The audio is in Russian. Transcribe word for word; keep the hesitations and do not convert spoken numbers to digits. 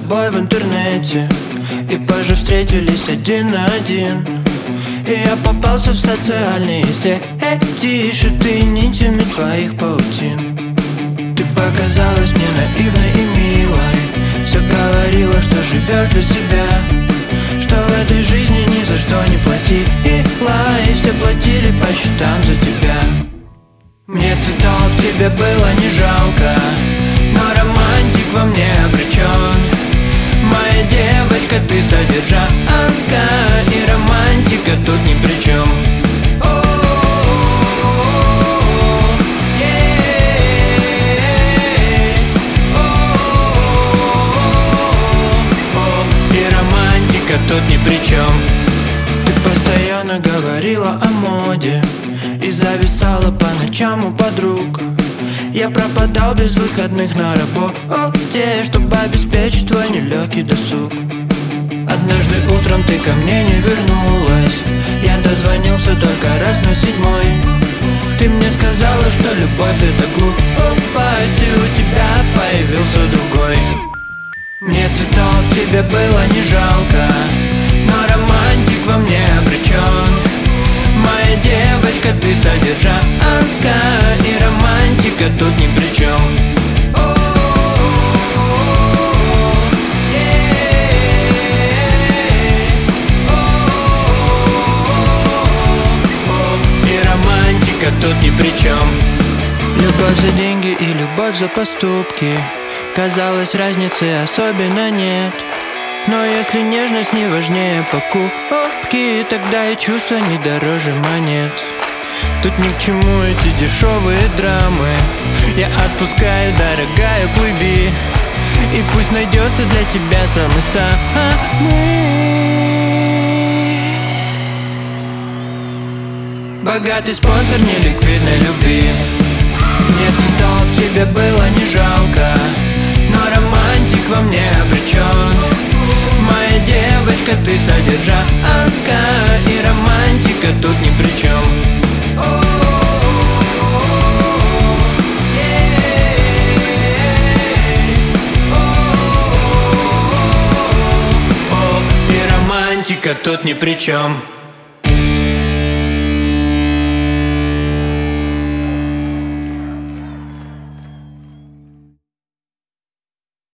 тобой в интернете и позже встретились один на один. И я попался в социальные сети, шитые нитями твоих паутин. Ты показалась мне наивной и милой, все говорила, что живешь для себя, что в этой жизни ни за что не платила, и все платили по счетам за тебя. Мне цветов тебе было не жалко, но романтик во мне обречен. Моя девочка, ты содержанка, и романтика тут ни при чем. И романтика тут ни при чем. Ты постоянно говорила о моде и зависала по ночам у подруг. Я пропадал без выходных на работе, чтобы обеспечить твой нелегкий досуг. Однажды утром ты ко мне не вернулась, я дозвонился только раз на седьмой. Ты мне сказала, что любовь это глупость, и у тебя появился другой. Мне цветов тебе было не жалко, но романтик во мне обречен. Моя девочка, ты содержанка, и романтика тут ни при чем. И романтика тут ни при чем. Любовь за деньги и любовь за поступки, казалось, разницы особенно нет. Но если нежность не важнее покупки, тогда и чувства не дороже монет. Тут ни к чему эти дешевые драмы, я отпускаю, дорогая, плыви, и пусть найдется для тебя самый-самый богатый спонсор неликвидной любви. Мне цветов тебе было не жалко, но романтик во мне обречен. Моя девочка, ты содержанка, и романтика тут ни при чем. И романтика тут ни при чем.